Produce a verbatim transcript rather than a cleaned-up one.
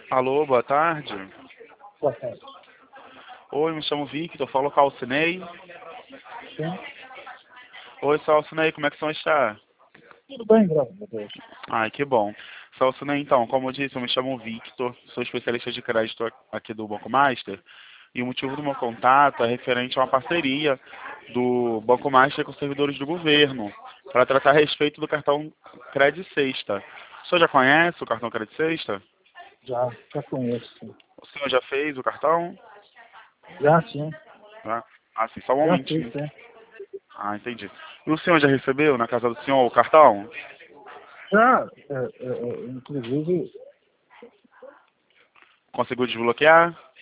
Alô, boa tarde. Boa tarde. Oi, me chamo Victor, falo com a Alcinei. Sim. Oi, sou a Alcinei, como é que o senhor está? Tudo bem, graças a Deus. Ai, que bom. Sou a Alcinei, então, como eu disse, eu me chamo Victor, sou especialista de crédito aqui do Banco Master. E o motivo do meu contato é referente a uma parceria do Banco Master com os servidores do governo, para tratar a respeito do cartão Crédito Sexta. O senhor já conhece o cartão Crédito Sexta? Já, já conheço, sim. O senhor já fez o cartão? Já, sim. Tá? Ah, sim, só um Já fiz, momentinho. sim. Ah, entendi. E o senhor já recebeu na casa do senhor o cartão? Já, é, é, é, inclusive, Conseguiu desbloquear?